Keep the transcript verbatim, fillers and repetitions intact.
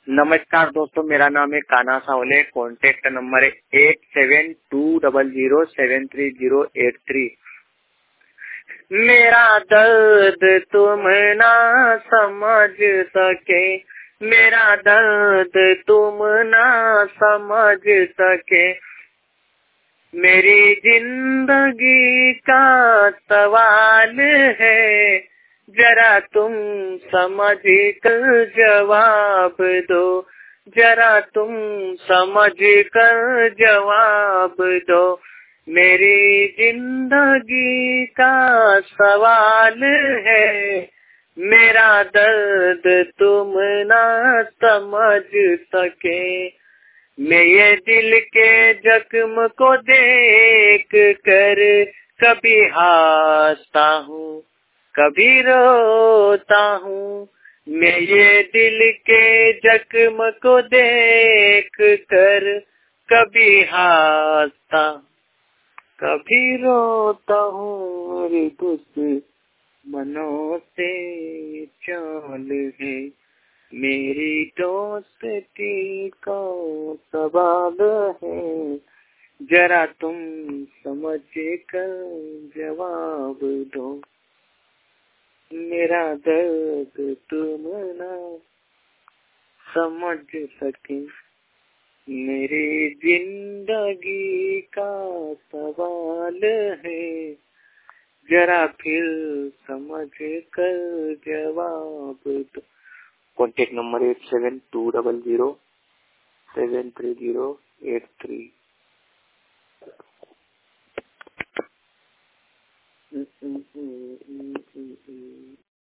नमस्कार दोस्तों, मेरा नाम है कान्हा सावले। कॉन्टेक्ट नंबर है eight seven two double zero seven three zero eight three. मेरा दर्द तुम ना समझ सके, मेरा दर्द तुम ना समझ सके, मेरी जिंदगी का सवाल है, जरा तुम समझ कर जवाब दो, जरा तुम समझ कर जवाब दो, मेरी जिंदगी का सवाल है, मेरा दर्द तुम ना समझ सके। मैं ये दिल के जख्म को देख कर कभी हंसता हूँ, कभी रोता हूँ। मैं ये दिल के जख्म को देख कर कभी हंसता, कभी रोता हूँ। मेरी दुश्मनों से चाल है, मेरी दोस्ती का सवाल है, जरा तुम समझ कर जवाब दो, मेरा दर्द तुम ना समझ सके, मेरी जिंदगी का सवाल है, जरा फिर समझ कर जवाब दो। Contact number eight seven two double zero seven three zero eight three.